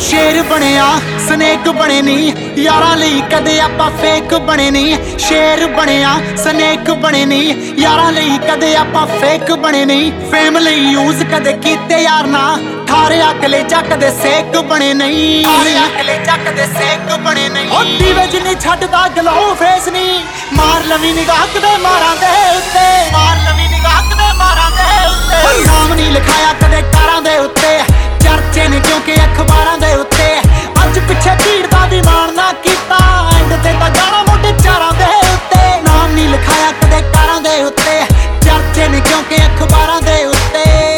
शेर बनिया स्नेक बने नहीं, यारां लई कदे आपां फेक बने नहीं। शेर बनिया स्नेक बने नहीं, यारां लई कदे आपां फेक बने नहीं। फेम लई यूज कदे कीते यार ना, थारे कलेजा कदे सेक बने नहीं। थारे कलेजा कदे सेक बने नहीं। ओ दीवे जिन्नी छड्डदा गलो फेस नहीं, मार लवी निगाह कदे मारां दे उत्ते। मार लवी निगाह कदे मारां दे उत्ते। नाम नहीं लिखाया कदे कारां दे उत्ते, चर्चे ने क्योंकि अखबारां दे उत्ते। अज पिछे भीड़ दा भी मान ना कीता, एंड ते तां जाना मोटे चारां दे उत्ते। नाम नहीं लिखाया कदे कारां दे उत्ते, चर्चे ने क्योंकि अखबारां दे उत्ते।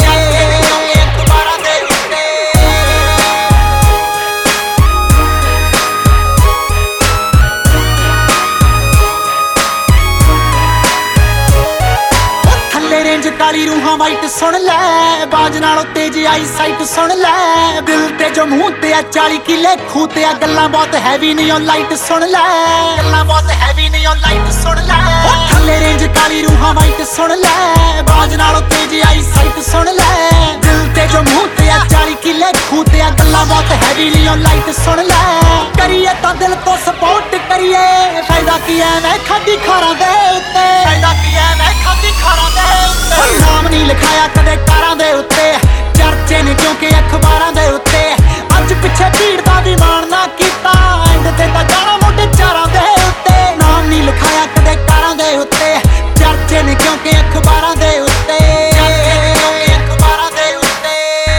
रेंज काली रूहां वाइट सुन लै, बाज नालों तेज आई साइट सुन लै। दिल ते जो मुंह ते 40 किले खूह ते गल्लां बहुत हैवी नहीं ओ लाइट सुन लै। गल्लां बहुत हैवी नहीं ओ लाइट सुन लै। थल्ले रेंज काली रूहां वाइट सुन लै, बाज नालों तेज आई साइट सुन लै। दिल ते जो मुंह ते 40 किले खूह ते गल्लां बहुत हैवी नहीं ओ लाइट सुन लै। करिए तां दिल तो सपोर्ट करिए, फायदा की है मैं खादी खारां दे उत्ते। फायदा की है मैं खादी खारां दे उत्ते। नाम नहीं लिखाया कदे कारां दे उत्ते, चर्चे ने क्योंकि अखबारां दे उत्ते। अज पिछे भीड़ दा भी मान ना कीता, एंड ते तां जाना मोटे चारां दे उत्ते। नाम नहीं लिखाया कदे कारां दे उत्ते, चर्चे ने क्योंकि अखबारां दे उत्ते। अखबारां दे उत्ते।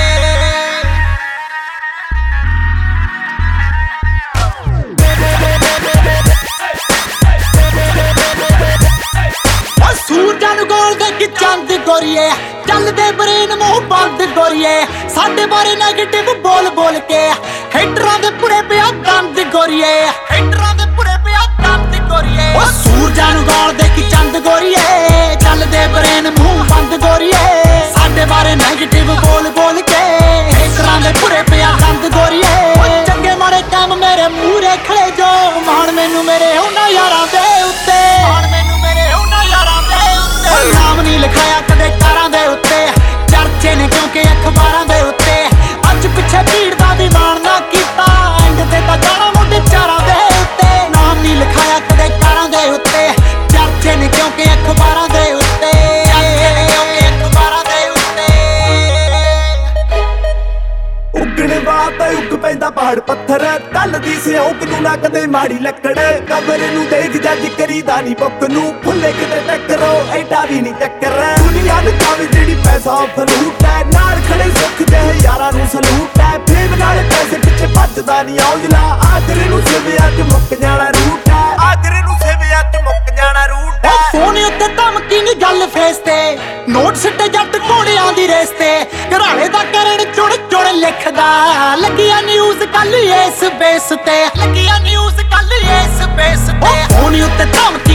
सूरजां नूं गोल दे कि चंद गोरीए, चलदे ब्रेन मुंह बंद गोरीए। साडे बारे नेगेटिव बोल बोल के, हेटरां दे पुरे पिया दंद गोरीए। हेटरां दे पुरे पिया दंद गोरीए। ओ सूरजां नूं गोल दे कि चंद गोरीए, चलदे ब्रेन मुंह बंद गोरीए। साडे बारे नेगेटिव बोल बोल के, हेटरां दे पुरे पिया दंद गोरीए। ओ चंगे माड़े काम मेरे मूहरे खड़े जो, मान मैनू मेरे उन्हां यारां दे उत्ते। मान मैनू मेरे उन्हां यारां दे उत्ते। नाम नहीं लिखाया कदे कारां दे उत्ते, चर्चे ने क्योंकि अखबारां दे उत्ते। अज पिछे भीड़ दा भी मान ना कीता, एंड ते तां जाना मोटे चारां दे उत्ते। नाम नहीं लिखाया कदे कारां दे उत्ते, चर्चे ने क्योंकि अखबारां दे उत्ते। अखबारां दे उत्ते। उगने बात उग पैंदा पहाड़ पत्थर, कल दी सियोक नूं ना कदे माड़ी लकड़। कबर नूं देख जज करीदा नी बुक नूं, भुल्ले किते टक्करो एडा भी नी चक्कर। दुनिया नूं खावे जेड़ी पैसा फलूट है, नाल खड़े सुख दे यारां नूं सलूट है। फेम नाल पैसे पिछे भजदा नी औजला, आखरे नूं सिविया च मुक जाना रूट है। आखरे नूं सिविया च मुक जाना रूट है। फोन उत्ते धमकी नी गल फेस ते, नोट सिੱਟੇ जट घोड़ियां दी रेस ते। घराणे दा करन चुण चुण लिखदा, लगिया न्यूज़ कल इस बेस ते। लगिया न्यूज़ कल इस बेस ते। फोन उत्ते धमकी